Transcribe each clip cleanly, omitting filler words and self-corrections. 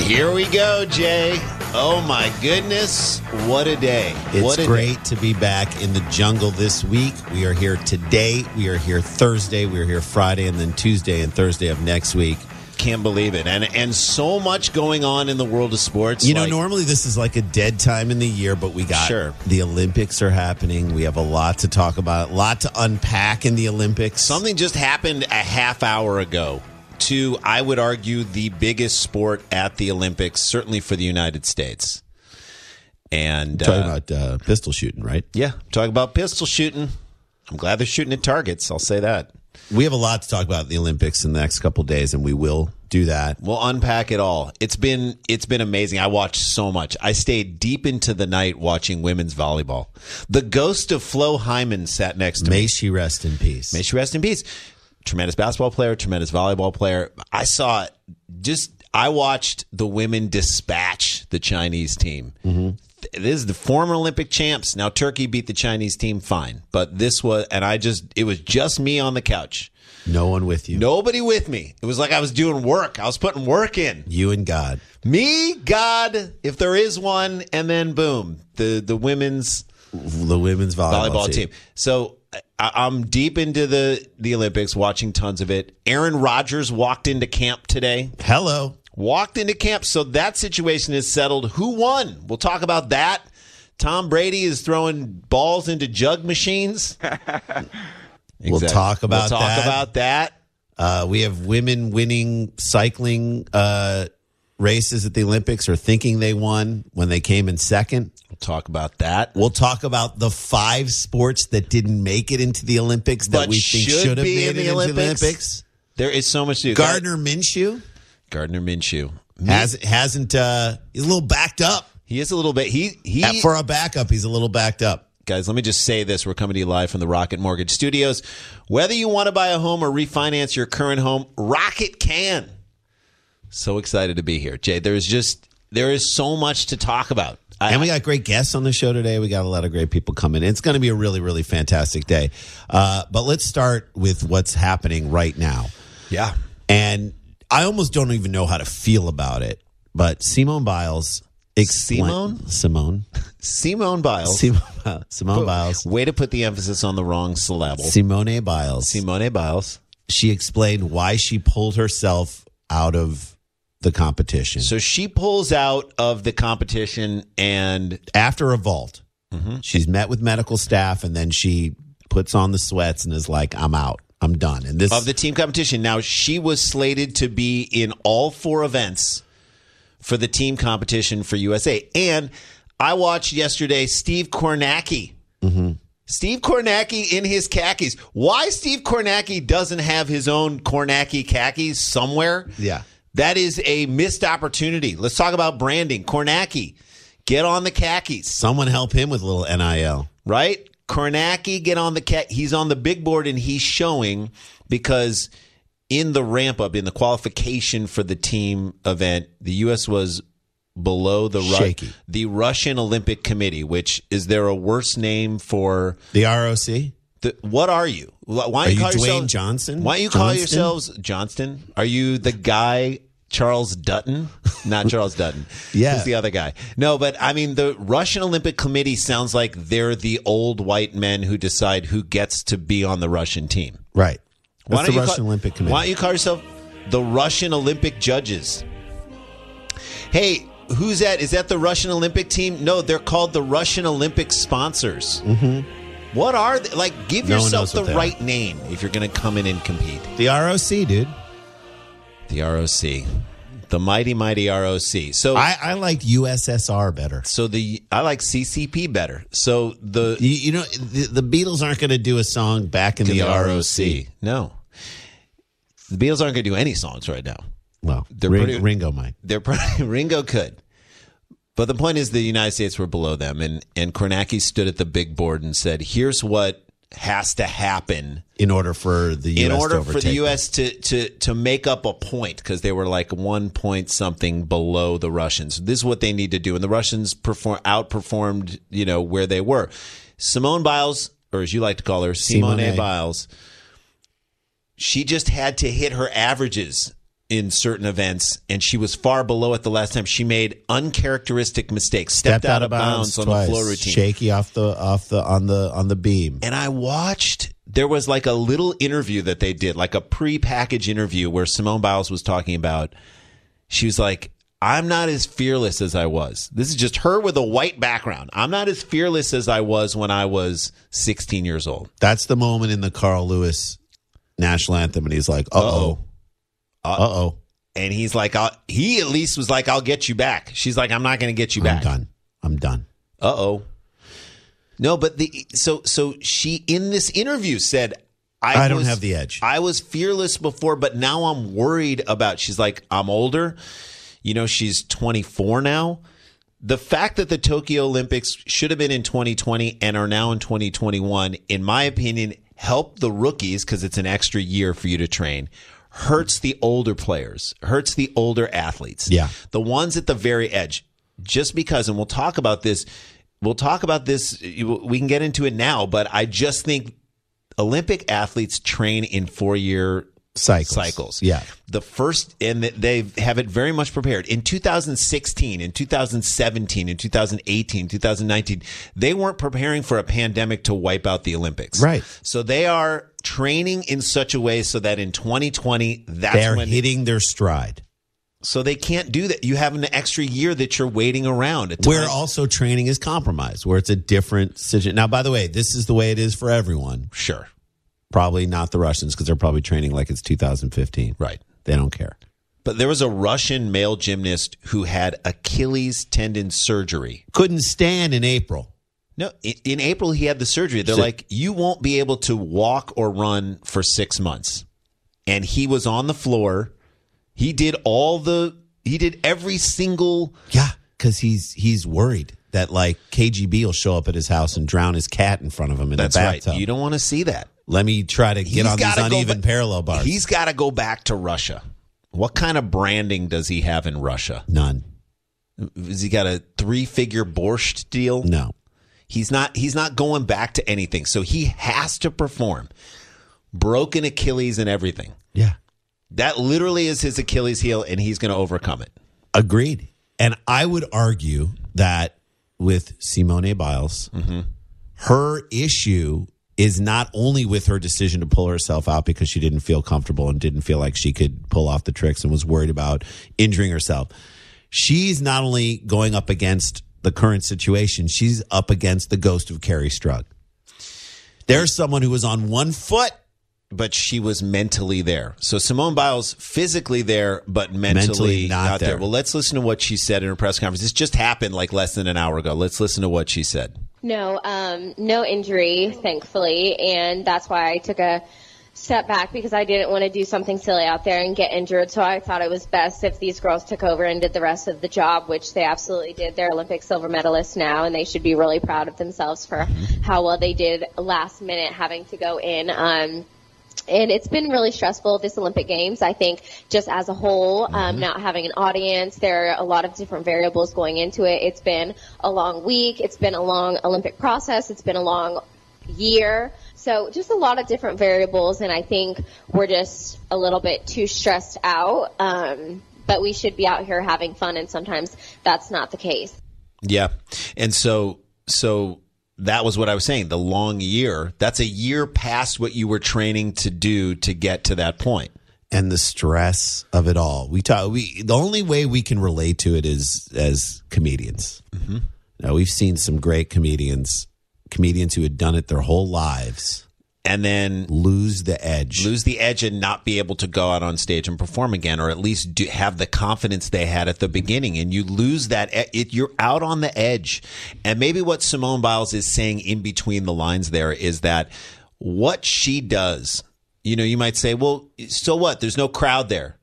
Here we go, Jay. Oh, my goodness. What a day. It's great to be back in the jungle this week. We are here today. We are here Thursday. We are here Friday, and then Tuesday and Thursday of next week. Can't believe it. And so much going on in the world of sports. You know, normally this is like a dead time in the year, but we got the Olympics are happening. We have a lot to talk about, a lot to unpack in the Olympics. Something just happened a half hour ago to, I would argue, the biggest sport at the Olympics, certainly for the United States. And talking about pistol shooting, right? Yeah, talking about pistol shooting. I'm glad they're shooting at targets. I'll say that. We have a lot to talk about in the Olympics in the next couple of days, and we will do that. We'll unpack it all. It's been amazing. I watched so much. I stayed deep into the night watching women's volleyball. The ghost of Flo Hyman sat next to me. May she rest in peace. May she rest in peace. Tremendous basketball player, tremendous volleyball player. I watched the women dispatch the Chinese team. Mm-hmm. This is the former Olympic champs. Now Turkey beat the Chinese team, fine. But it was just me on the couch. No one with you. Nobody with me. It was like I was doing work. I was putting work in. You and God. Me, God, if there is one, and then boom, the women's volleyball team. So I'm deep into the Olympics, watching tons of it. Aaron Rodgers walked into camp today. Hello. Walked into camp, so that situation is settled. Who won? We'll talk about that. Tom Brady is throwing balls into jug machines. We'll talk about that. We have women winning cycling races at the Olympics, or thinking they won when they came in second. We'll talk about that. We'll talk about the 5 sports that didn't make it into the Olympics that we think should have made it into the Olympics. There is so much to do. Gardner Minshew hasn't. He's a little backed up. He is a little bit. He for a backup, he's a little backed up. Guys, let me just say this. We're coming to you live from the Rocket Mortgage Studios. Whether you want to buy a home or refinance your current home, Rocket can. So excited to be here, Jay. There is so much to talk about. And we got great guests on the show today. We got a lot of great people coming in. It's going to be a really, really fantastic day. But let's start with what's happening right now. Yeah. And I almost don't even know how to feel about it. But Simone Biles Simone Biles. Way to put the emphasis on the wrong syllable. Simone Biles. She explained why she pulled herself out of the competition. So she pulls out of the competition, and after a vault, she's met with medical staff, and then she puts on the sweats and is like, I'm out. I'm done. And of the team competition. Now, she was slated to be in all 4 events for the team competition for USA. And I watched yesterday Steve Kornacki. Mm-hmm. Steve Kornacki in his khakis. Why Steve Kornacki doesn't have his own Kornacki khakis somewhere? Yeah. That is a missed opportunity. Let's talk about branding. Kornacki, get on the khakis. Someone help him with a little NIL. Right? Kornacki, get on the he's on the big board, and he's showing, because in the ramp up, in the qualification for the team event, the U.S. was below the Russian Olympic Committee, which is there a worse name for the ROC? What are you? Why are you Dwayne Johnson? Why don't you call yourselves Johnston? Are you the guy Charles Dutton? Not Charles Dutton. Yeah. Who's the other guy? No, but I mean, the Russian Olympic Committee sounds like they're the old white men who decide who gets to be on the Russian team. Right. That's the Russian Olympic Committee. Why don't you call yourself the Russian Olympic Judges? Hey, who's that? Is that the Russian Olympic team? No, they're called the Russian Olympic Sponsors. Mm-hmm. What are they? Like, give yourself the right name if you're going to come in and compete. The ROC, dude. The ROC. The mighty, mighty ROC. So I like USSR better. So I like CCP better. So the Beatles aren't going to do a song back in the ROC. No. The Beatles aren't going to do any songs right now. Well, Ringo might. Ringo could. But the point is the United States were below them, and Kornacki stood at the big board and said, here's what has to happen in order for the U.S. to make up a point, because they were like 1 point something below the Russians. This is what they need to do, and the Russians outperformed, where they were. Simone Biles, or as you like to call her, Simone Biles, she just had to hit her averages in certain events, and she was far below it the last time. She made uncharacteristic mistakes, stepped out of bounds on twice. the floor routine, shaky on the beam. And I watched. There was like a little interview that they did, like a pre-package interview where Simone Biles was talking about. She was like, "I'm not as fearless as I was." This is just her with a white background. "I'm not as fearless as I was when I was 16 years old." That's the moment in the Carl Lewis national anthem, and he's like, "Uh-oh. Uh-oh." And he's like, he at least was like, "I'll get you back." She's like, "I'm not going to get you back. I'm done. Uh-oh. No, but so she in this interview said, I don't have the edge. I was fearless before, but now I'm worried about." She's like, "I'm older." She's 24 now. The fact that the Tokyo Olympics should have been in 2020 and are now in 2021, in my opinion, help the rookies because it's an extra year for you to train. Hurts the older players, hurts the older athletes. Yeah. The ones at the very edge. Just because, and we'll talk about this. We can get into it now, but I just think Olympic athletes train in 4-year cycles. Yeah. The first, and they have it very much prepared. In 2016, in 2017, in 2018, 2019, they weren't preparing for a pandemic to wipe out the Olympics. Right. So they are training in such a way so that in 2020, they're hitting their stride. So they can't do that. You have an extra year that you're waiting around. Where also training is compromised, where it's a different decision. Now, by the way, this is the way it is for everyone. Sure. Probably not the Russians because they're probably training like it's 2015. Right. They don't care. But there was a Russian male gymnast who had Achilles tendon surgery. Couldn't stand in April. No, in April he had the surgery. They're like, you won't be able to walk or run for 6 months. And he was on the floor. He did every single. Yeah, because he's worried that like KGB will show up at his house and drown his cat in front of him in the bathtub. That's right. You don't want to see that. Let me try to get on these uneven parallel bars. He's got to go back to Russia. What kind of branding does he have in Russia? None. Has he got a 3-figure borscht deal? No. He's not going back to anything. So he has to perform. Broken Achilles and everything. Yeah. That literally is his Achilles heel, and he's going to overcome it. Agreed. And I would argue that with Simone Biles, her issue is not only with her decision to pull herself out because she didn't feel comfortable and didn't feel like she could pull off the tricks and was worried about injuring herself. She's not only going up against the current situation, she's up against the ghost of Carrie Strug. There's someone who was on one foot, but she was mentally there. So Simone Biles physically there, but mentally not there. Well, let's listen to what she said in her press conference. This just happened like less than an hour ago. Let's listen to what she said. No injury, thankfully, and that's why I took a step back because I didn't want to do something silly out there and get injured. So I thought it was best if these girls took over and did the rest of the job, which they absolutely did. They're Olympic silver medalists now, and they should be really proud of themselves for how well they did last minute having to go in. And it's been really stressful, this Olympic Games, I think, just as a whole, not having an audience. There are a lot of different variables going into it. It's been a long week. It's been a long Olympic process. It's been a long year. So just a lot of different variables, and I think we're just a little bit too stressed out. But we should be out here having fun, and sometimes that's not the case. Yeah. And so that was what I was saying. The long year, that's a year past what you were training to do to get to that point. And the stress of it all. The only way we can relate to it is as comedians. Now, we've seen some great comedians who had done it their whole lives. And then lose the edge and not be able to go out on stage and perform again, or at least have the confidence they had at the beginning. And you lose that. You're out on the edge. And maybe what Simone Biles is saying in between the lines there is that what she does, you might say, well, so what? There's no crowd there.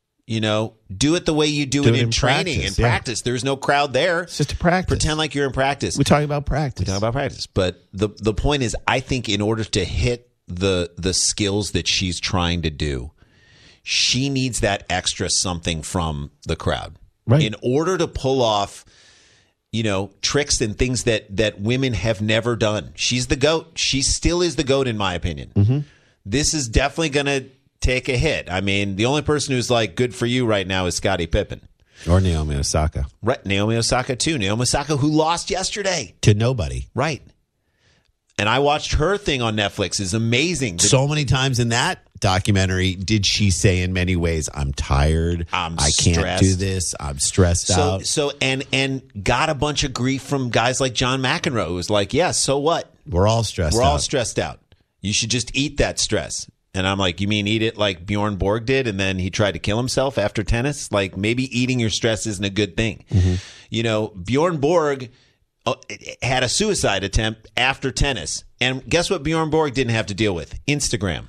Do it the way you do it in training and practice. There's no crowd there. It's just a practice. Pretend like you're in practice. We're talking about practice. But the point is, I think in order to hit the skills that she's trying to do, she needs that extra something from the crowd. Right. In order to pull off, tricks and things that women have never done. She's the GOAT. She still is the GOAT, in my opinion. This is definitely going to take a hit. I mean, the only person who's like good for you right now is Scottie Pippen. Or Naomi Osaka. Right, Naomi Osaka too. Naomi Osaka, who lost yesterday To nobody. Right. And I watched her thing on Netflix. It's amazing. So many times in that documentary did she say in many ways, I'm tired. I can't stressed. do this. I'm stressed out. So and got a bunch of grief from guys like John McEnroe, who was like, yeah, so what? We're all stressed We're out. all stressed out. You should just eat that stress. And I'm like, you mean eat it like Bjorn Borg did, and then he tried to kill himself after tennis? Like, maybe eating your stress isn't a good thing. You know, Bjorn Borg had a suicide attempt after tennis. And guess what Bjorn Borg didn't have to deal with? Instagram.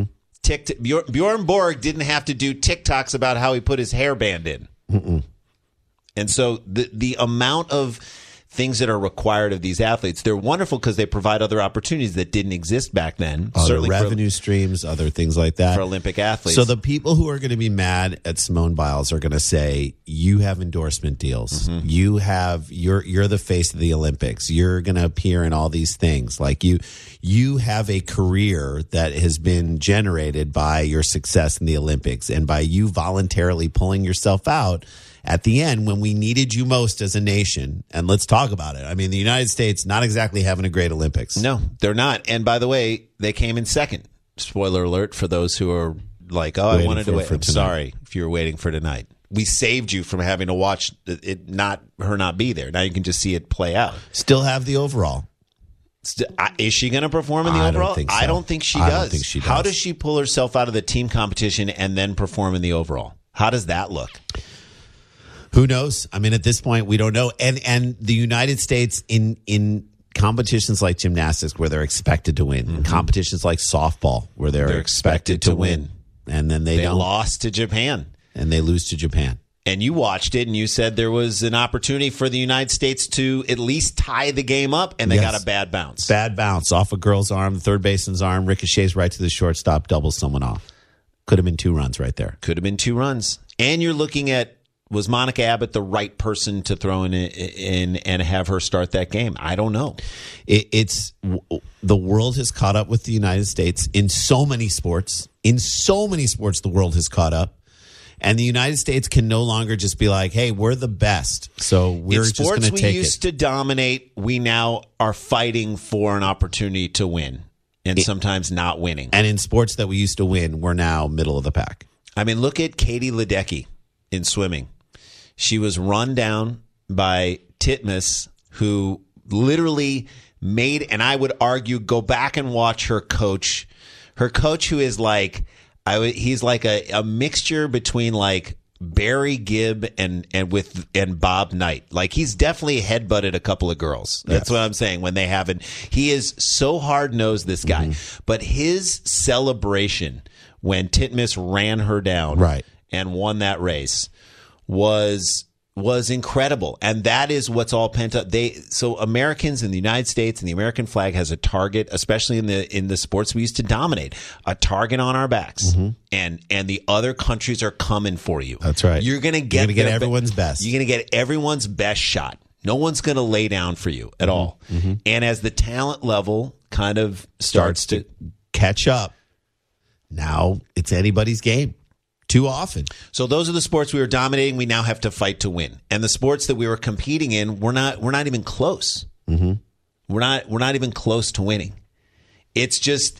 Bjorn Borg didn't have to do TikToks about how he put his hairband in. And so the amount of things that are required of these athletes, they're wonderful because they provide other opportunities that didn't exist back then. Other Certainly revenue streams, other things like that. for Olympic athletes. So the people who are going to be mad at Simone Biles are going to say, you have endorsement deals. You have you're the face of the Olympics. You're going to appear in all these things. Like you have a career that has been generated by your success in the Olympics and by you voluntarily pulling yourself out at the end when we needed you most as a nation. And let's talk about it. I mean, the United States not exactly having a great Olympics. No, they're not. And by the way, they came in second. Spoiler alert for those who are like, oh, I Waiting wanted to for- wait. for I'm tonight. sorry if you were waiting for tonight. We saved you from having to watch it not be there. Now you can just see it play out. Still have the overall. Is she going to perform in the I don't overall? think so. I don't think she I does. don't think she How does. does she pull herself out of the team competition and then perform in the overall? How does that look? Who knows? I mean, at this point, we don't know. And the United States in competitions like gymnastics, where they're expected to win, in competitions like softball, where they're expected to win, and then they don't, lost to Japan. and they lose to Japan. And you watched it, and you said there was an opportunity for the United States to at least tie the game up, and they Yes. got a bad bounce. Bad bounce off a girl's arm, the third baseman's arm, ricochets right to the shortstop, doubles someone off. Could have been 2 runs right there. Could have been 2 runs. And you're looking at, was Monica Abbott the right person to throw in and have her start that game? I don't know. It's the world has caught up with the United States in so many sports. In so many sports, the world has caught up. And the United States can no longer just be like, hey, we're the best, so we're In just going sports to we take used it. to dominate, we now are fighting for an opportunity to win and sometimes not winning. And in sports that we used to win, we're now middle of the pack. I mean, look at Katie Ledecky in swimming. She was run down by Titmus, who literally made, and I would argue, go back and watch her coach. Her coach, who is like, he's like a mixture between like Barry Gibb and Bob Knight. Like, he's definitely headbutted a couple of girls. That's what I'm saying. When they haven't, he is so hard nosed, this guy. But his celebration when Titmus ran her down, Right. and won that race was incredible. And that is what's all pent up. So Americans in the United States and the American flag has a target, especially in the sports we used to dominate, a target on our backs. And the other countries are coming for you. That's right. You're going to get everyone's best. You're going to get everyone's best shot. No one's going to lay down for you at all. And as the talent level kind of starts to catch up, now it's anybody's game. Too often. So those are the sports we were dominating. We now have to fight to win. And the sports that we were competing in, we're not even close. We're not even close to winning. It's just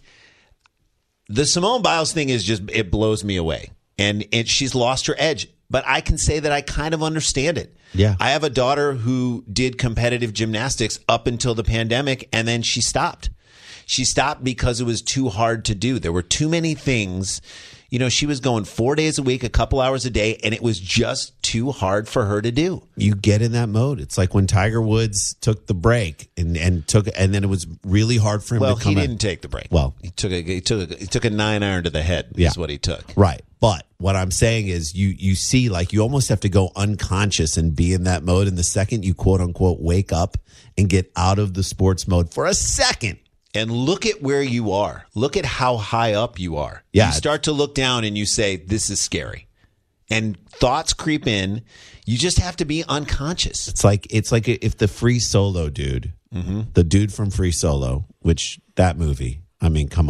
the Simone Biles thing is just, it blows me away. And she's lost her edge. But I can say that I kind of understand it. Yeah. I have a daughter who did competitive gymnastics up until the pandemic, and then she stopped. She stopped because it was too hard to do. There were too many things. You know, she was going 4 days a week, a couple hours a day, and it was just too hard for her to do. You get in that mode. It's like when Tiger Woods took the break and then it was really hard for him Well, to come he in. didn't take the break. Well, he took a 9-iron to the head. Yeah. Is what he took. Right. But what I'm saying is you see, like, you almost have to go unconscious and be in that mode. And the second you quote unquote wake up and get out of the sports mode for a second. And look at where you are. Look at how high up you are. Yeah. You start to look down and you say, this is scary. And thoughts creep in. You just have to be unconscious. It's like if the Free Solo dude, the dude from Free Solo, which that movie, I mean, come on.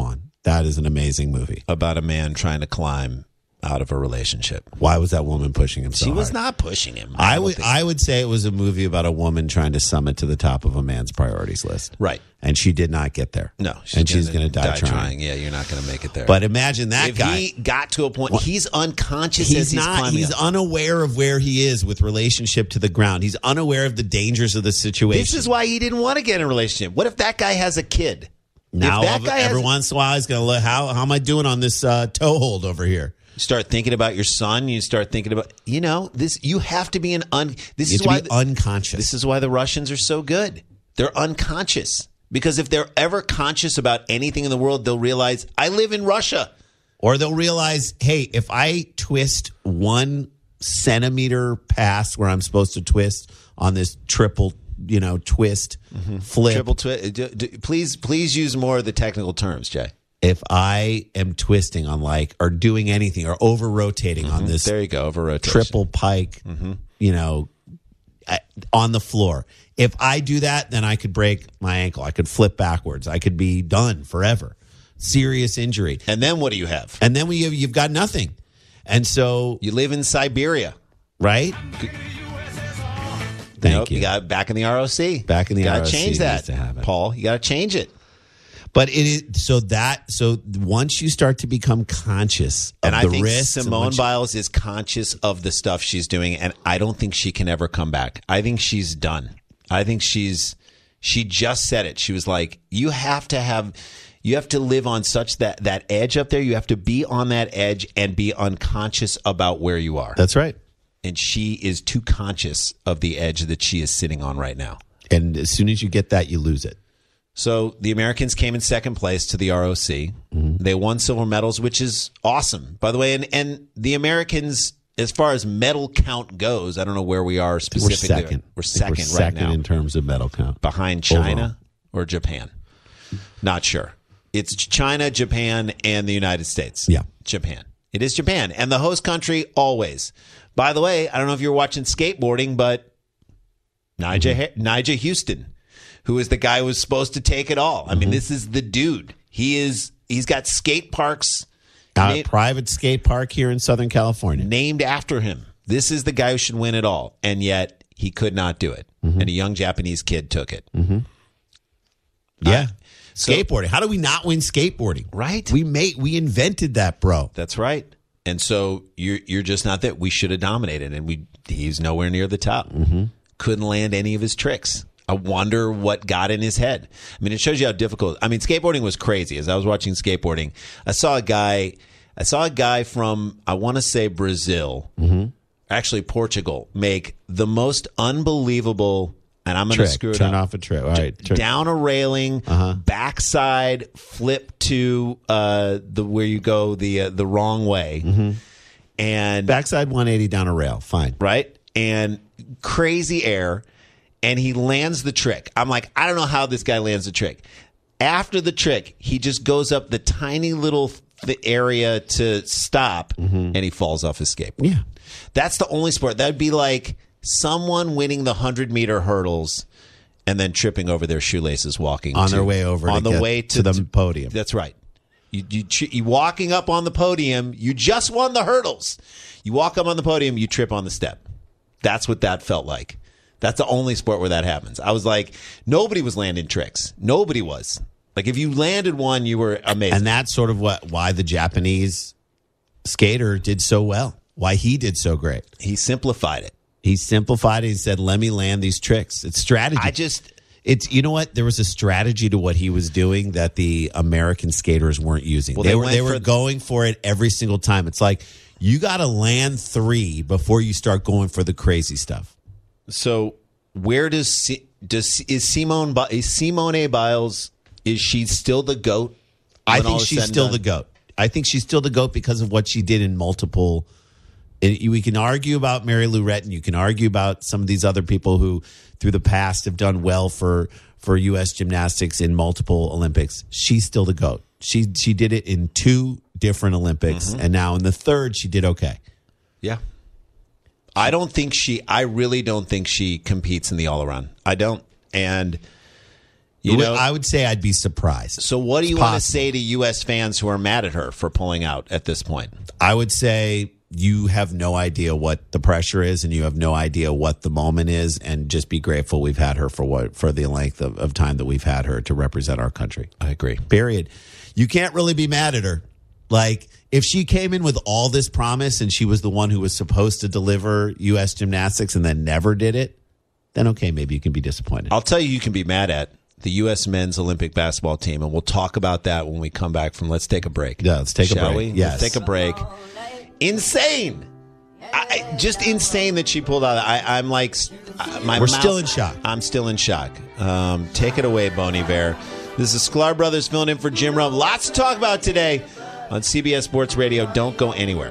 That is an amazing movie. About a man trying to climb out of a relationship. Why was that woman pushing him so She was hard? not pushing him. I would say it was a movie about a woman trying to summit to the top of a man's priorities list. Right. And she did not get there. No. She's going to die trying. Yeah, you're not going to make it there. But imagine that if guy. he got to a point, he's unconscious as he's climbing He's up. unaware of where he is with relationship to the ground. He's unaware of the dangers of the situation. This is why he didn't want to get in a relationship. What if that guy has a kid? Now, if that guy every once in a while, he's going to look, how am I doing on this toehold over here? You start thinking about your son. You start thinking about, this. You have to be This You is have why to be unconscious. This is why the Russians are so good. They're unconscious. Because if they're ever conscious about anything in the world, they'll realize, I live in Russia. Or they'll realize, hey, if I twist 1 centimeter past where I'm supposed to twist on this triple, twist, flip. Triple twist. Please use more of the technical terms, Jay. If I am twisting on or doing anything or over rotating on this, There you go, over rotation. triple pike, on the floor. If I do that, then I could break my ankle. I could flip backwards. I could be done forever. Serious injury. And then what do you have? And then you've got nothing. And so, You live in Siberia. right? Thank you. You got back in the ROC. Back in the you gotta ROC change that, needs to have it. Paul. You got to change it. But it is so once you start to become conscious of And I the think risks, and Simone once you- Biles is conscious of the stuff she's doing, and I don't think she can ever come back. I think she's done. I think she just said it. She was like, you have to live on such that edge up there. You have to be on that edge and be unconscious about where you are. That's right. And she is too conscious of the edge that she is sitting on right now. And as soon as you get that, you lose it. So the Americans came in second place to the ROC. They won silver medals, which is awesome, by the way. And the Americans, as far as medal count goes, I don't know where we are specifically. We're second. We're I think second we're right now. in terms of medal count. Behind China or Japan? Not sure. It's China, Japan, and the United States. Yeah. Japan. It is Japan. And the host country always. By the way, I don't know if you're watching skateboarding, but Nigel Houston, who is the guy who was supposed to take it all. I mean, this is the dude. He's got skate parks A private skate park here in Southern California. named after him. This is the guy who should win it all. And yet he could not do it. And a young Japanese kid took it. Yeah. Skateboarding. How do we not win skateboarding? Right. We invented that, bro. That's right. And so you're just not that. We should have dominated, and he's nowhere near the top. Couldn't land any of his tricks. I wonder what got in his head. I mean, it shows you how difficult. I mean, skateboarding was crazy. As I was watching skateboarding, I saw a guy from, I want to say Brazil, actually Portugal, make the most unbelievable. And I'm going to screw it Turn up. off a trick. All right. Down a railing, backside flip to the where you go the wrong way, and Backside 180 down a rail. Fine. right, and crazy air, and he lands the trick. I'm like, I don't know how this guy lands the trick. After the trick, he just goes up the tiny little area to stop, and he falls off his skateboard. Yeah. That's the only sport. That'd be like someone winning the 100-meter hurdles and then tripping over their shoelaces walking On their way over on to the get way to the podium. That's right. You walking up on the podium. You just won the hurdles. You walk up on the podium. You trip on the step. That's what that felt like. That's the only sport where that happens. I was like, nobody was landing tricks. Nobody was. Like, if you landed one, you were amazing. And that's sort of why the Japanese skater did so well. Why he did so great. He simplified it. He simplified it. He said, let me land these tricks. It's strategy. It's, you know what? There was a strategy to what he was doing that the American skaters weren't using. Well, they were going for it every single time. It's like, you got to land 3 before you start going for the crazy stuff. So where is Simone Biles? Is she still the GOAT? I think she's still the GOAT. I think she's still the GOAT because of what she did in multiple. We can argue about Mary Lou Retton. You can argue about some of these other people who, through the past, have done well for U.S. gymnastics in multiple Olympics. She's still the GOAT. She did it in 2 different Olympics, and now in the 3rd, she did okay. Yeah. I really don't think she competes in the all-around. I don't. And, I would say I'd be surprised. So what do you want to say to U.S. fans who are mad at her for pulling out at this point? I would say you have no idea what the pressure is, and you have no idea what the moment is, and just be grateful we've had her for the length of time that we've had her to represent our country. I agree. Period. You can't really be mad at her. Like, if she came in with all this promise and she was the one who was supposed to deliver U.S. gymnastics and then never did it, then okay, maybe you can be disappointed. I'll tell you can be mad at the U.S. men's Olympic basketball team, and we'll talk about that when we come back from Let's Take a Break. Yeah, let's take a break. Shall we? Yes. Let's take a break. Insane. Just insane that she pulled out. I'm like, we're still in shock. I'm still in shock. Take it away, Boney Bear. This is Sklar Brothers filling in for Jim Rome. Lots to talk about today on CBS Sports Radio. Don't go anywhere.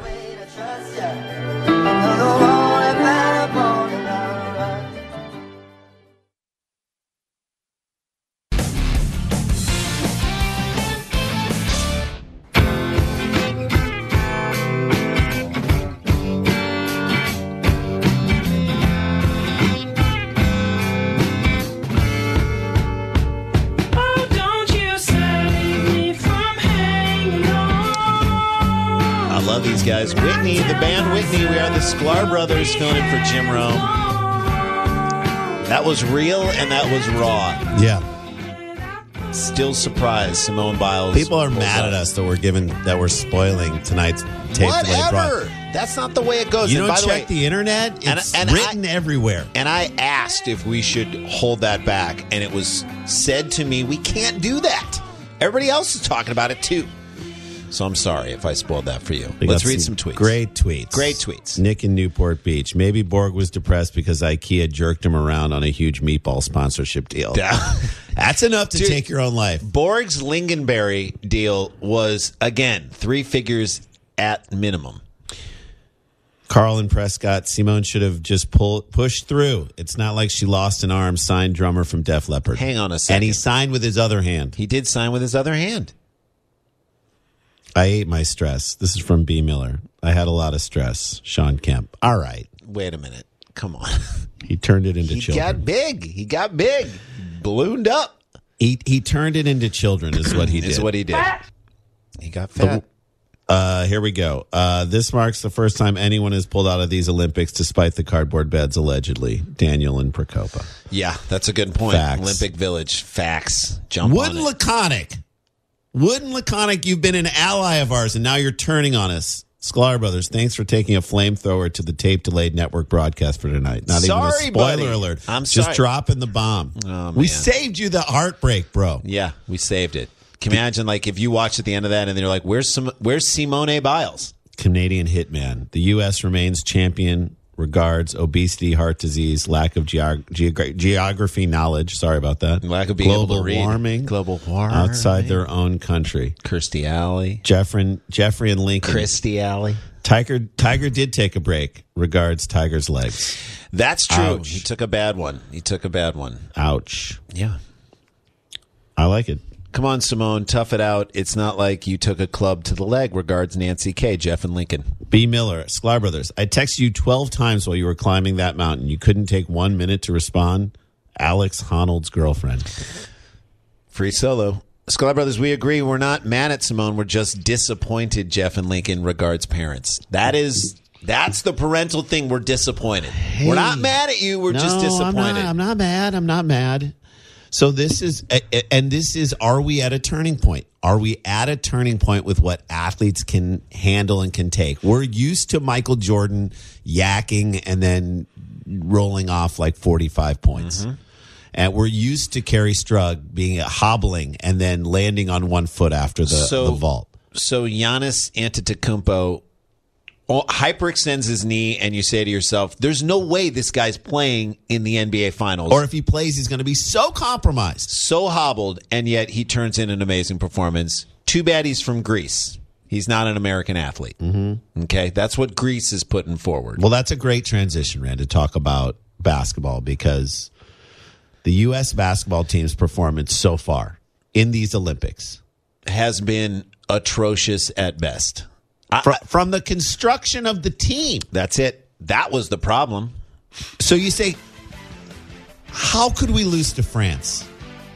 These guys. Whitney, the band Whitney. We are the Sklar Brothers filling in for Jim Rome. That was real and that was raw. Yeah. Still surprised Simone Biles. People are mad at us that we're spoiling tonight's tape delay. Whatever. That's not the way it goes. You and don't by check the internet. It's written everywhere. And I asked if we should hold that back, and it was said to me, we can't do that. Everybody else is talking about it too. So I'm sorry if I spoiled that for you. Let's read some tweets. Great tweets. Great tweets. Nick in Newport Beach. Maybe Borg was depressed because IKEA jerked him around on a huge meatball sponsorship deal. That's enough to take your own life. Borg's Lingonberry deal was, again, 3 figures at minimum. Carl and Prescott. Simone should have just pushed through. It's not like she lost an arm. Signed drummer from Def Leppard. Hang on a second. And he signed with his other hand. He did sign with his other hand. I ate my stress. This is from B. Miller. I had a lot of stress. Sean Kemp. All right. Wait a minute. Come on. He turned it into children. He got big. Ballooned up. He turned it into children is what he did. Is what he did. He got fat. Here we go. This marks the first time anyone has pulled out of these Olympics despite the cardboard beds, allegedly. Daniel and Procopa. Yeah, that's a good point. Facts. Olympic Village. Facts. Jump on it. Wood and Laconic, you've been an ally of ours, and now you're turning on us. Sklar Brothers, thanks for taking a flamethrower to the tape-delayed network broadcast for tonight. Not even a spoiler alert. I'm sorry. Just dropping the bomb. Oh, we saved you the heartbreak, bro. Yeah, we saved it. Can you imagine, like, if you watch at the end of that and they're like, where's Simone Biles? Canadian hitman. The U.S. remains champion. Regards, obesity, heart disease, lack of geography knowledge. Sorry about that. Lack of being able to read. Global warming. Outside their own country. Kirstie Alley. Jeffrey and Lincoln. Kirstie Alley. Tiger did take a break. Regards, Tiger's legs. That's true. Ouch. He took a bad one. Ouch. Yeah. I like it. Come on, Simone, tough it out. It's not like you took a club to the leg. Regards, Nancy K., Jeff and Lincoln. B. Miller, Sklar Brothers. I texted you 12 times while you were climbing that mountain. You couldn't take 1 minute to respond. Alex Honnold's girlfriend. Free solo. Sklar Brothers, we agree. We're not mad at Simone. We're just disappointed, Jeff and Lincoln. Regards, parents. That's the parental thing. We're disappointed. We're not mad at you. We're just disappointed. I'm not mad. So this is, are we at a turning point? Are we at a turning point with what athletes can handle and can take? We're used to Michael Jordan yakking and then rolling off like 45 points. Mm-hmm. And we're used to Kerry Strug being hobbling and then landing on one foot after the vault. So Giannis Antetokounmpo hyperextends his knee, and you say to yourself, there's no way this guy's playing in the NBA Finals. Or if he plays, he's going to be so compromised. So hobbled, and yet he turns in an amazing performance. Too bad he's from Greece. He's not an American athlete. Mm-hmm. Okay? That's what Greece is putting forward. Well, that's a great transition, Rand, to talk about basketball, because the U.S. basketball team's performance so far in these Olympics has been atrocious at best. From the construction of the team. That's it. That was the problem. So you say, how could we lose to France?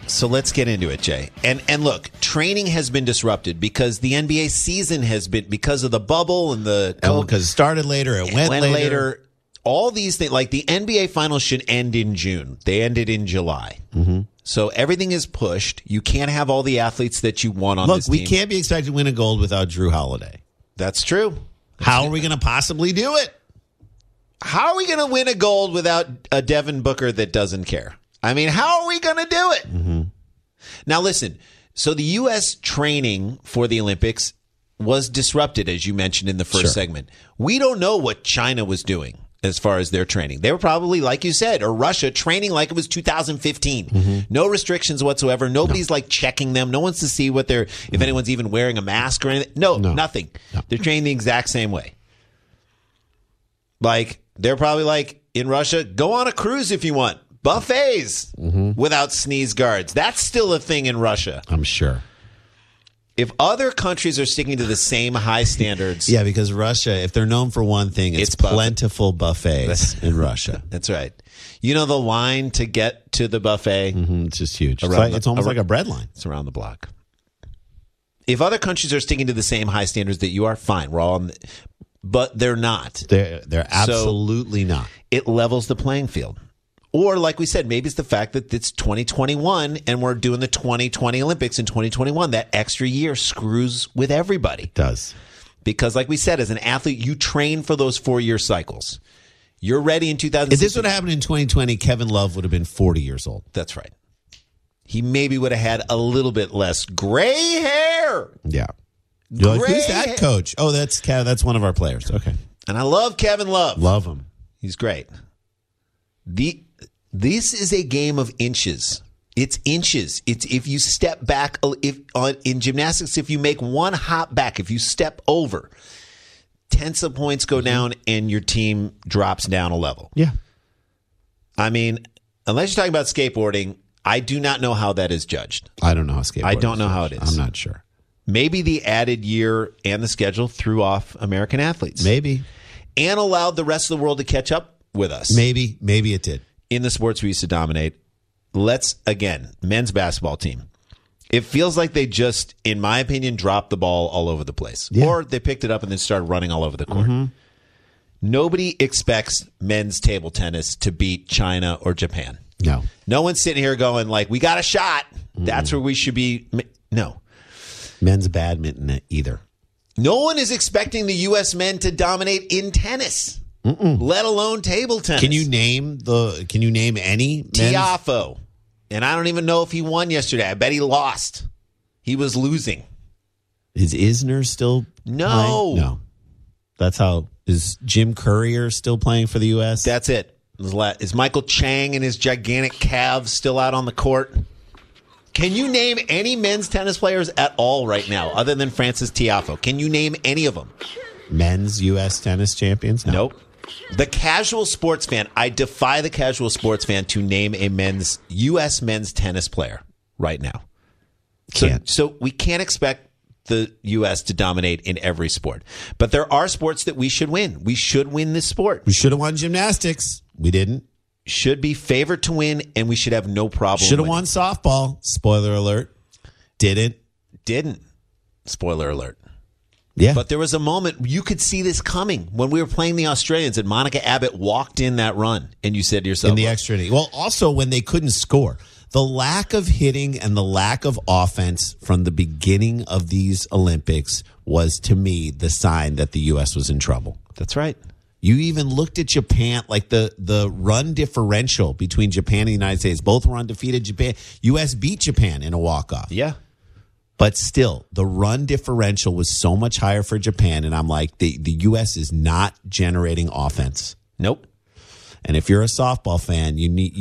So let's get into it, Jay. And look, training has been disrupted because the NBA season has been, because of the bubble and the Because it started later, it went later. All these things, like the NBA finals should end in June. They ended in July. Mm-hmm. So everything is pushed. You can't have all the athletes that you want on this team. Look, we can't be expected to win a gold without Drew Holiday. That's true. How are we going to possibly do it? How are we going to win a gold without a Devin Booker that doesn't care? I mean, how are we going to do it? Mm-hmm. Now, listen. So the U.S. training for the Olympics was disrupted, as you mentioned in the first segment. We don't know what China was doing as far as their training. They were probably, like you said, or Russia, training like it was 2015. Mm-hmm. No restrictions whatsoever. Nobody's like checking them. No one's to see what they're, if anyone's even wearing a mask or anything. No. Nothing. No. They're training the exact same way. Like, they're probably like, in Russia, go on a cruise if you want. Buffets without sneeze guards. That's still a thing in Russia. I'm sure. If other countries are sticking to the same high standards. Yeah, because Russia, if they're known for one thing, it's plentiful buffets in Russia. That's right. You know the line to get to the buffet? It's just huge. It's almost like a bread line. It's around the block. If other countries are sticking to the same high standards that you are, fine. We're all on but they're not. They're absolutely not. It levels the playing field. Or, like we said, maybe it's the fact that it's 2021 and we're doing the 2020 Olympics in 2021. That extra year screws with everybody. It does. Because, like we said, as an athlete, you train for those 4-year cycles. You're ready in 2016. If this would have happened in 2020, Kevin Love would have been 40 years old. That's right. He maybe would have had a little bit less gray hair. Yeah. You're like, who's that coach? Oh, that's one of our players. Okay. And I love Kevin Love. Love him. He's great. This is a game of inches. It's inches. It's if you step back. In gymnastics, if you make one hop back, if you step over, tenths of points go down, and your team drops down a level. Yeah. I mean, unless you're talking about skateboarding, I do not know how that is judged. I don't know how skateboarding. I don't know how it is. I'm not sure. Maybe the added year and the schedule threw off American athletes. Maybe. And allowed the rest of the world to catch up with us. Maybe it did. In the sports we used to dominate, men's basketball team. It feels like they just, in my opinion, dropped the ball all over the place. Yeah. Or they picked it up and then started running all over the court. Mm-hmm. Nobody expects men's table tennis to beat China or Japan. No. No one's sitting here going like, we got a shot. That's where we should be. No. Men's badminton either. No one is expecting the U.S. men to dominate in tennis. Let alone table tennis. Can you name any? Tiafoe. And I don't even know if he won yesterday. I bet he lost. He was losing. Is Isner still playing? No. That's how. Is Jim Courier still playing for the U.S.? That's it. Is Michael Chang and his gigantic calves still out on the court? Can you name any men's tennis players at all right now other than Francis Tiafoe? Can you name any of them? Men's U.S. tennis champions? No. Nope. The casual sports fan, I defy the casual sports fan to name a U.S. men's tennis player right now. So we can't expect the U.S. to dominate in every sport. But there are sports that we should win. We should win this sport. We should have won gymnastics. We didn't. Should be favored to win, and we should have no problem. Should have won softball. Spoiler alert. Didn't. Spoiler alert. Yeah. But there was a moment you could see this coming when we were playing the Australians and Monica Abbott walked in that run, and you said to yourself, in the extra inning. Well, also when they couldn't score. The lack of hitting and the lack of offense from the beginning of these Olympics was, to me, the sign that the U.S. was in trouble. That's right. You even looked at Japan, like the run differential between Japan and the United States. Both were undefeated. U.S. beat Japan in a walk-off. Yeah. But still, the run differential was so much higher for Japan, and I'm like, the U.S. is not generating offense. Nope. And if you're a softball fan, you need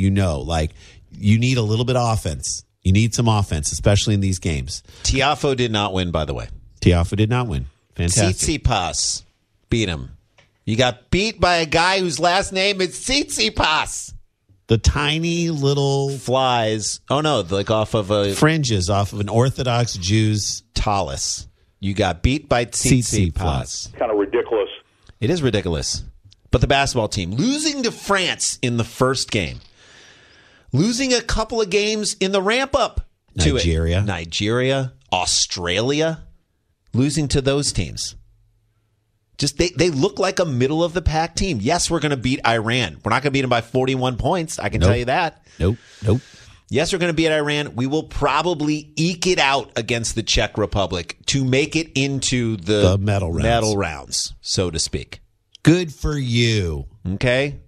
a little bit of offense. You need some offense, especially in these games. Tiafoe did not win, by the way. Tiafoe did not win. Fantastic. Tsitsipas beat him. You got beat by a guy whose last name is Tsitsipas. The tiny little flies. Oh, no, like off of a... fringes off of an Orthodox Jew's talus. You got beat by Tsitsipas. Kind of ridiculous. It is ridiculous. But the basketball team, losing to France in the first game. losing a couple of games in the ramp up to Nigeria. it. Nigeria, Australia, losing to those teams. Just they look like a middle of the pack team. Yes, we're going to beat Iran. We're not going to beat them by 41 points. I can tell you that. Nope. Yes, we're going to beat Iran. We will probably eke it out against the Czech Republic to make it into the medal rounds, so to speak. Good for you. Okay?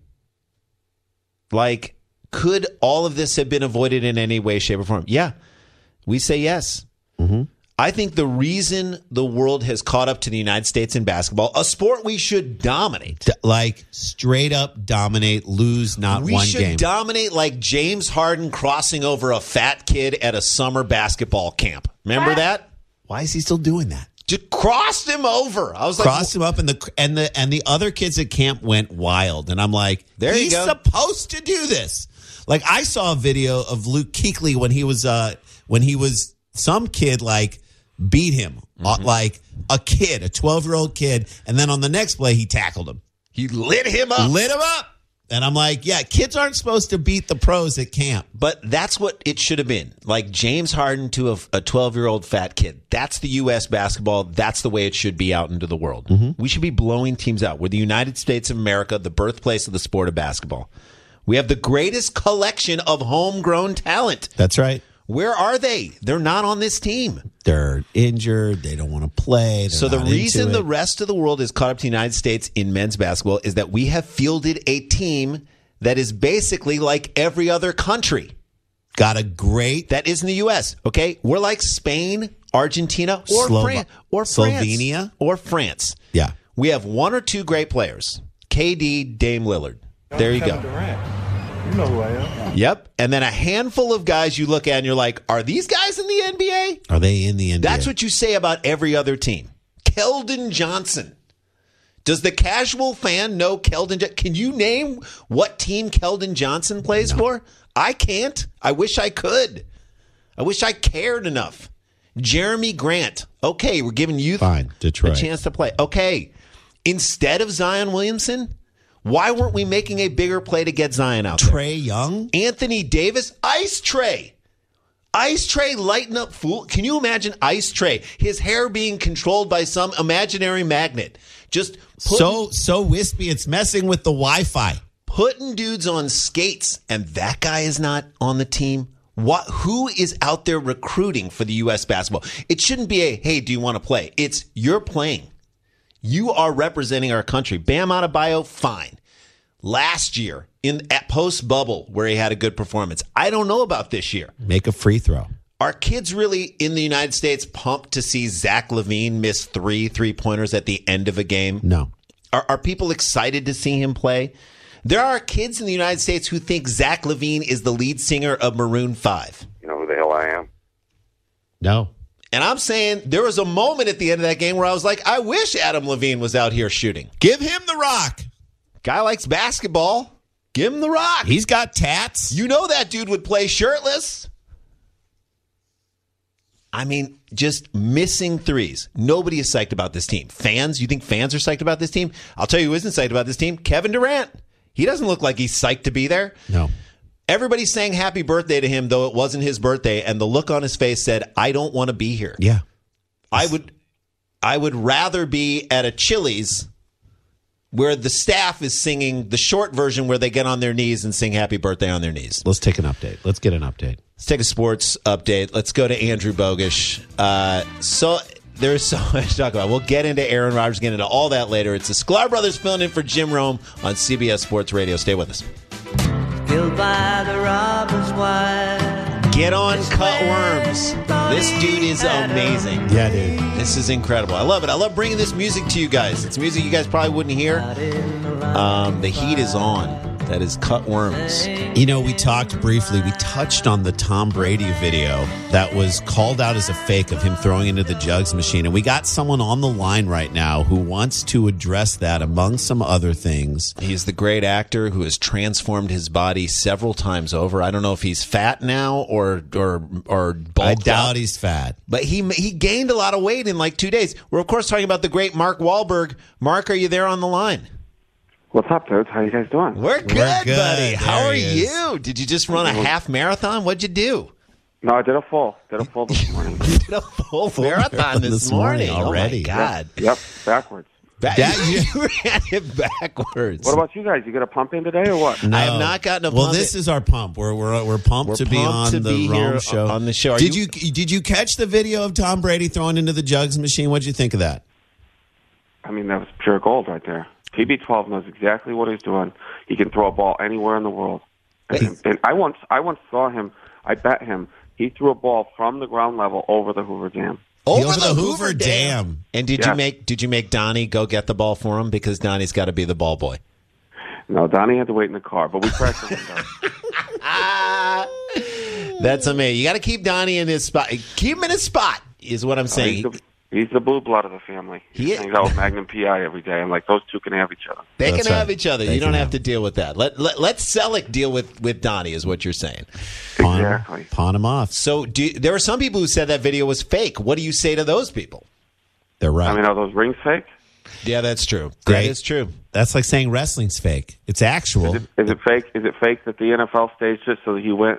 Like, could all of this have been avoided in any way, shape, or form? Yeah. We say yes. Mm-hmm. I think the reason the world has caught up to the United States in basketball, a sport we should dominate. Like, straight up dominate, lose not one game. We should dominate like James Harden crossing over a fat kid at a summer basketball camp. Remember that? Why is he still doing that? Just crossed him over. I was like, crossed him up, and the other kids at camp went wild. And I'm like, there you he's go. supposed to do this. Like, I saw a video of Luke Kuechly when he was some kid like beat him like a kid, a 12-year-old kid, and then on the next play he tackled him. He lit him up. And I'm like, yeah, kids aren't supposed to beat the pros at camp. But that's what it should have been. Like James Harden to a 12-year-old fat kid. That's the U.S. basketball. That's the way it should be out into the world. We should be blowing teams out. We're the United States of America, the birthplace of the sport of basketball. We have the greatest collection of homegrown talent. That's right. Where are they? They're not on this team. They're injured. They don't want to play. So the reason the rest of the world is caught up to the United States in men's basketball is that we have fielded a team that is basically like every other country. Got a great... That is in the U.S., okay? We're like Spain, Argentina, or Slovenia. Or France. Yeah. We have one or two great players. KD, Dame Lillard. There you go. You know who I am. Yep. And then a handful of guys you look at and you're like, are these guys in the NBA? Are they in the NBA? That's what you say about every other team. Keldon Johnson. Does the casual fan know Keldon Johnson? Can you name what team Keldon Johnson plays for? I can't. I wish I could. I wish I cared enough. Jeremy Grant. Okay, we're giving youth Detroit. a chance to play. Okay. Instead of Zion Williamson, why weren't we making a bigger play to get Zion out there? Trae Young? Anthony Davis? Ice Trae. Ice Trae lighten up fool. Can you imagine Ice Trae? His hair being controlled by some imaginary magnet. Just so wispy it's messing with the Wi-Fi. Putting dudes on skates, and that guy is not on the team. Who is out there recruiting for the U.S. basketball? It shouldn't be a, hey, do you want to play? It's, you're playing. You are representing our country. Bam Adebayo, fine. Last year, at post-bubble, where he had a good performance. I don't know about this year. Make a free throw. Are kids really in the United States pumped to see Zach LaVine miss 3 3-pointers at the end of a game? No. Are people excited to see him play? There are kids in the United States who think Zach LaVine is the lead singer of Maroon 5. You know who the hell I am? No. And I'm saying there was a moment at the end of that game where I was like, I wish Adam Levine was out here shooting. Give him the rock. Guy likes basketball. Give him the rock. He's got tats. You know that dude would play shirtless. I mean, just missing threes. Nobody is psyched about this team. Fans, you think fans are psyched about this team? I'll tell you who isn't psyched about this team. Kevin Durant. He doesn't look like he's psyched to be there. No. Everybody's saying happy birthday to him, though it wasn't his birthday, and the look on his face said, I don't want to be here. Yeah. I would rather be at a Chili's where the staff is singing the short version where they get on their knees and sing happy birthday on their knees. Let's take an update. Let's get an update. Let's take a sports update. Let's go to Andrew Bogusch. So there's so much to talk about. We'll get into Aaron Rodgers, get into all that later. It's the Sklar Brothers filling in for Jim Rome on CBS Sports Radio. Stay with us. Killed by the robber's wife. Get on Cut Worms. This dude is amazing. Yeah, dude. This is incredible. I love it. I love bringing this music to you guys. It's music you guys probably wouldn't hear. The heat is on. That is Cut Worms. You know, we talked briefly. We touched on the Tom Brady video that was called out as a fake of him throwing into the jugs machine. And we got someone on the line right now who wants to address that among some other things. He's the great actor who has transformed his body several times over. I don't know if he's fat now or bulked I doubt out. he's fat. But he gained a lot of weight in like 2 days. We're, of course, talking about the great Mark Wahlberg. Mark, are you there on the line? What's up, dudes? How you guys doing? We're good, buddy. There How are he is. you? Did you just run a half marathon? What'd you do? No, I did a full. This morning. You did a full marathon this morning already. Oh, my God. Yep, backwards. You ran it backwards. What about you guys? You get a pump in today or what? No. I have not gotten a Well, pump this in. is our pump. We're pumped We're to be pumped on to the be here Rome show. on the show. Are Did you- you catch the video of Tom Brady throwing into the jugs machine? What'd you think of that? I mean, that was pure gold right there. TB12 knows exactly what he's doing. He can throw a ball anywhere in the world. And I once saw him. I bet him he threw a ball from the ground level over the Hoover Dam. Over the Hoover Dam. And did you make Donnie go get the ball for him? Because Donnie's got to be the ball boy. No, Donnie had to wait in the car, but we cracked the window. That's amazing. You got to keep Donnie in his spot. Keep him in his spot is what I'm saying. He's the blue blood of the family. He hangs out with Magnum PI every day. I'm like, those two can have each other. They That's can have right. each other. They You don't can have have- to deal with that. Let Selleck deal with Donnie is what you're saying. Exactly. Pawn him off. So there were some people who said that video was fake. What do you say to those people? They're right. I mean, are those rings fake? Yeah, that's true. Great. That is true. That's like saying wrestling's fake. It's actual. Is it fake? Is it fake that the NFL staged it so that he went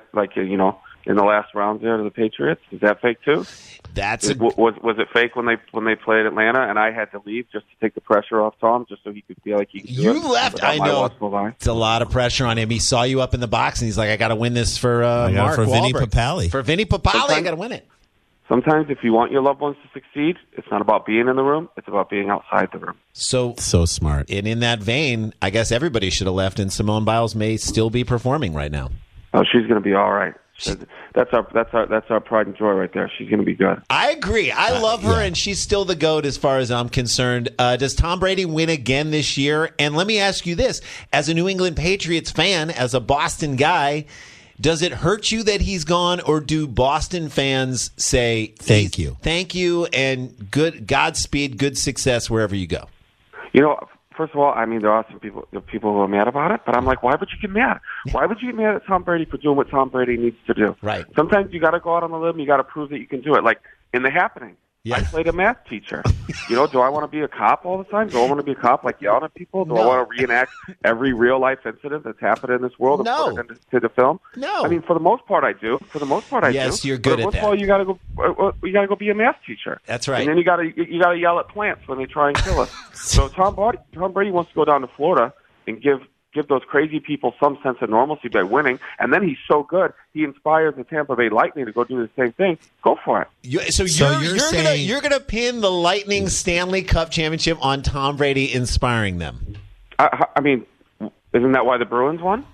in the last round there to the Patriots? Is that fake too? That's Was it fake when they played Atlanta and I had to leave just to take the pressure off Tom just so he could feel like he could do you it left. without I my know. watchful eye? It's a lot of pressure on him. He saw you up in the box and he's like, I got to win this for Mark for Vinny Wahlberg. Papale. For Vinny Papale, I Sometimes- got to win it. Sometimes if you want your loved ones to succeed, it's not about being in the room; it's about being outside the room. So smart. And in that vein, I guess everybody should have left, and Simone Biles may still be performing right now. Oh, she's going to be all right. That's our pride and joy right there. She's going to be good. I agree. I love her, and she's still the GOAT as far as I'm concerned. Does Tom Brady win again this year? And let me ask you this. As a New England Patriots fan, as a Boston guy, does it hurt you that he's gone, or do Boston fans say, Thank you. Thank you, and Godspeed, good success wherever you go? You know, first of all, I mean, there are some people who are mad about it, but I'm like, why would you get mad? Why would you get mad at Tom Brady for doing what Tom Brady needs to do? Right. Sometimes you got to go out on a limb. You got to prove that you can do it. Like in The Happening, Yeah. I played a math teacher. Do I want to be a cop all the time? Do I want to be a cop like yelling at people? Do I No. want to reenact every real life incident that's happened in this world and No. put it into the film? No. I mean, for the most part, I do. Yes, you're good but at once in a that. while, you got to go be a math teacher. That's right. And then you got to yell at plants when they try and kill us. So Tom Brady wants to go down to Florida and give those crazy people some sense of normalcy by winning, and then he's so good he inspires the Tampa Bay Lightning to go do the same thing. Go for it. So you're saying- you're gonna pin the Lightning Stanley Cup championship on Tom Brady inspiring them. I mean, isn't that why the Bruins won?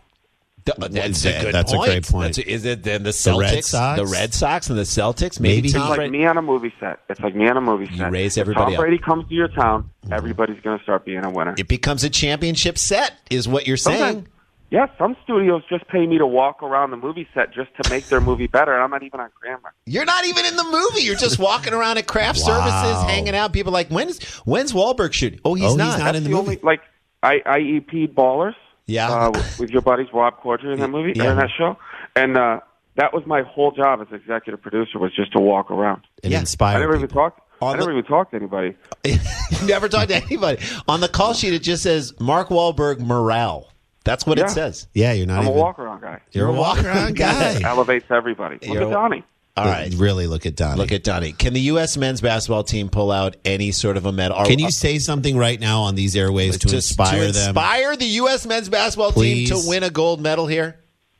That's a good That's a point. great point. Is it then the Celtics, Red Sox? the Red Sox, and the Celtics? Maybe Maybe Tom It's like Brady. me on a movie set. It's like me on a movie set. You raise If everybody Tom up. Brady comes to your town, everybody's going to start being a winner. It becomes a championship set, is what you're saying. Sometimes- Yeah, some studios just pay me to walk around the movie set just to make their movie better, and I'm not even on camera. You're not even in the movie. You're just walking around at craft services, hanging out. People are like, when's Wahlberg shooting? Oh, he's not. not in the The movie. only, like, I EP'd Ballers. Yeah. With your buddies Rob Corddry in that movie, or in that show, and that was my whole job as executive producer, was just to walk around. And Yeah. inspire I never even people. talked. I never even talked to anybody. You never talk to anybody. On the call sheet, it just says Mark Wahlberg morale. That's what Yeah. it says. Yeah, you're not I'm a even. walk around guy. You're a walk around guy. Elevates everybody. Look You're- at Donnie. All right. Really look at Donnie. Look at Donnie. Can the U.S. men's basketball team pull out any sort of a medal? Can you say something right now on these airwaves to inspire them? Inspire the U.S. men's basketball Please. team to win a gold medal here?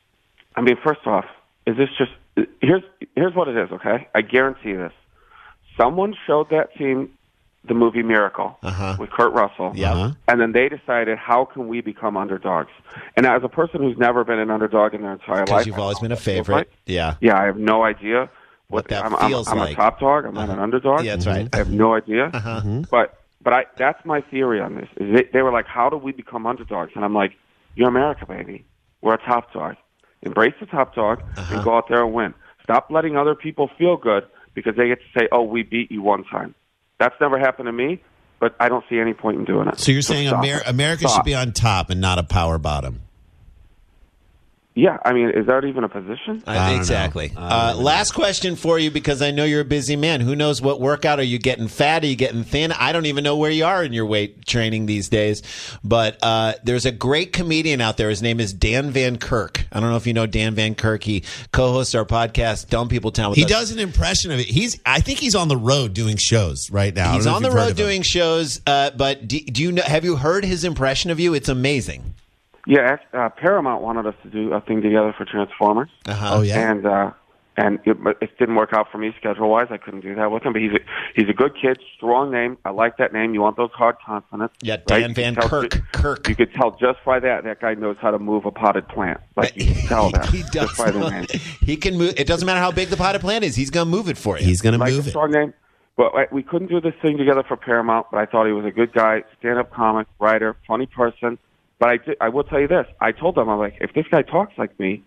I mean, first off, is this just here's what it is? Okay, I guarantee this. Someone showed that team the movie Miracle with Kurt Russell, Yeah. and then they decided, how can we become underdogs? And as a person who's never been an underdog in their entire life, Because you've I always don't been a know what that feels favorite. like. Yeah. Yeah, I have no idea What that I'm feels I'm like. a top dog. I'm not an underdog. Yeah, that's right. I have no idea. But that's my theory on this. Is they were like, how do we become underdogs? And I'm like, you're America, baby. We're a top dog. Embrace the top dog and go out there and win. Stop letting other people feel good because they get to say, oh, we beat you one time. That's never happened to me, but I don't see any point in doing it. So you're saying stop it. America Stop. should be on top and not a power bottom? Yeah, I mean, is that even a position? Exactly. Last question for you, because I know you're a busy man. Who knows what workout? Are you getting fat? Are you getting thin? I don't even know where you are in your weight training these days. But there's a great comedian out there. His name is Dan Van Kirk. I don't know if you know Dan Van Kirk. He co-hosts our podcast, Dumb People Town. He does an impression of it. I think he's on the road doing shows right now. He's on the road doing shows. But do you know? Have you heard his impression of you? It's amazing. Yeah, Paramount wanted us to do a thing together for Transformers. Oh yeah, and it didn't work out for me schedule-wise. I couldn't do that with him. But he's a good kid, strong name. I like that name. You want those hard consonants? Yeah, Dan Van Kirk. You could tell just by that guy knows how to move a potted plant. Like you can tell that. He does. Just by the name. He can move. It doesn't matter how big the potted plant is. He's going to move it for you. He's going to like move it. Strong name. But we couldn't do this thing together for Paramount. But I thought he was a good guy, stand-up comic, writer, funny person. But I will tell you this. I told them, I'm like, if this guy talks like me,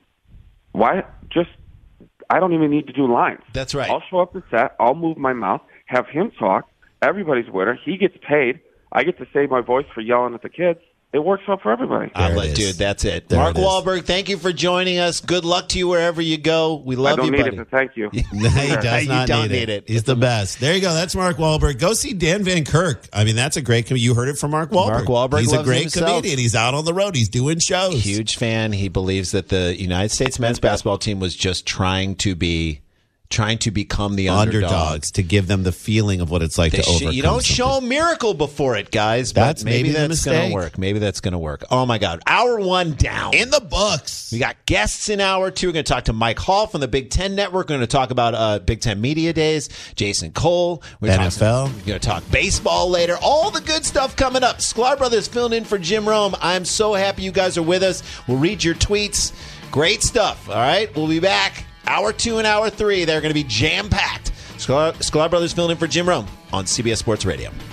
I don't even need to do lines. That's right. I'll show up to set. I'll move my mouth, have him talk. Everybody's winner. He gets paid. I get to save my voice for yelling at the kids. It works out for everybody. Dude, that's it. There Mark it is. Wahlberg, thank you for joining us. Good luck to you wherever you go. We love you, buddy. I don't need it to thank you. No, he does You not don't need it. He's the best. There you go. That's Mark Wahlberg. Go see Dan Van Kirk. I mean, that's a great comedian. You heard it from Mark Wahlberg. Mark Wahlberg He's a loves great himself. comedian. He's out on the road. He's doing shows. Huge fan. He believes that the United States men's basketball team was just trying to become the underdogs to give them the feeling of what it's like to overcome. You don't show a miracle before it, guys. But maybe that's going to work. Maybe that's going to work. Oh my God! Hour 1 down in the books. We got guests in hour 2. We're going to talk to Mike Hall from the Big Ten Network. We're going to talk about Big Ten Media Days. Jason Cole. NFL. We're going to talk baseball later. All the good stuff coming up. Sklar Brothers filling in for Jim Rome. I'm so happy you guys are with us. We'll read your tweets. Great stuff. All right, we'll be back. Hour 2 and Hour 3, they're going to be jam-packed. Sklar Brothers filling in for Jim Rome on CBS Sports Radio.